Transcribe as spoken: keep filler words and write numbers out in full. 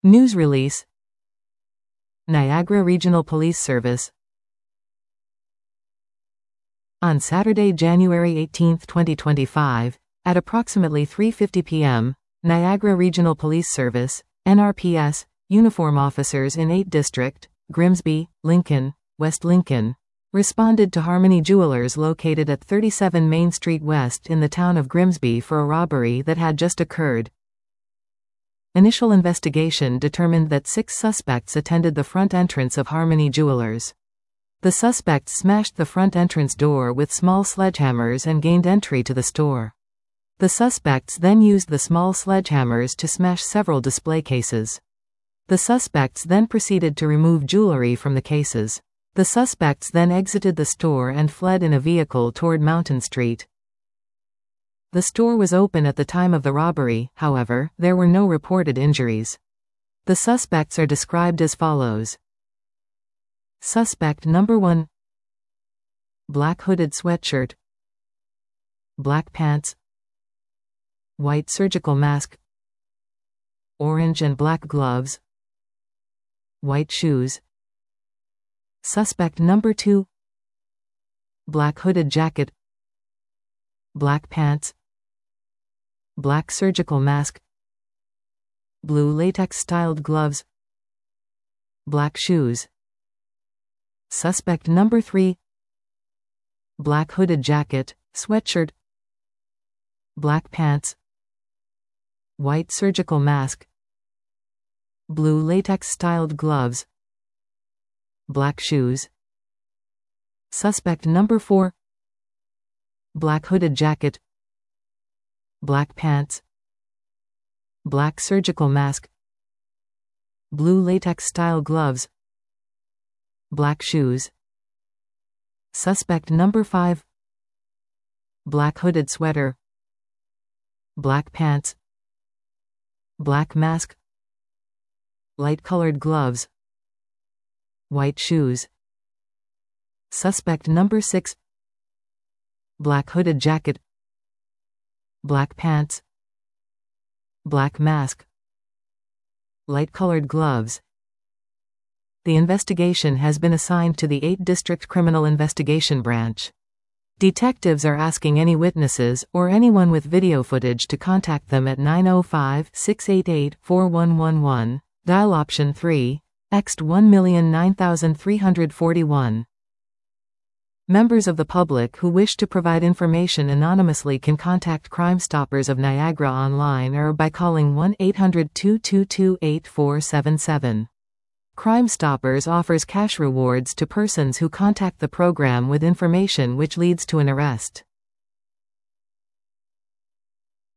News release. Niagara Regional Police Service. On Saturday, January eighteenth, twenty twenty-five, at approximately three fifty p m, Niagara Regional Police Service, N R P S, uniform officers in eighth District, Grimsby, Lincoln, West Lincoln, responded to Harmony Jewelers located at thirty-seven Main Street West in the town of Grimsby for a robbery that had just occurred. Initial investigation determined that six suspects attended the front entrance of Harmony Jewelers. The suspects smashed the front entrance door with small sledgehammers and gained entry to the store. The suspects then used the small sledgehammers to smash several display cases. The suspects then proceeded to remove jewelry from the cases. The suspects then exited the store and fled in a vehicle toward Mountain Street. The store was open at the time of the robbery, however, there were no reported injuries. The suspects are described as follows. Suspect number one. Black hooded sweatshirt, black pants, white surgical mask, orange and black gloves, white shoes. Suspect number two. Black hooded jacket, black pants, black surgical mask, blue latex styled gloves, black shoes. Suspect number three. Black hooded jacket, sweatshirt, black pants, white surgical mask, blue latex styled gloves, black shoes. Suspect number four. Black hooded jacket, black pants, black surgical mask, blue latex style gloves, black shoes. Suspect number five. Black hooded sweater, black pants, black mask, light colored gloves, white shoes. Suspect number six. Black hooded jacket, black pants, black mask, light colored gloves. The investigation has been assigned to the eighth District Criminal Investigation Branch. Detectives are asking any witnesses or anyone with video footage to contact them at nine oh five, six eight eight, four one one one, dial option three, text one million nine thousand three hundred forty-one. Members of the public who wish to provide information anonymously can contact Crime Stoppers of Niagara online or by calling one eight hundred, two two two, eight four seven seven. Crime Stoppers offers cash rewards to persons who contact the program with information which leads to an arrest.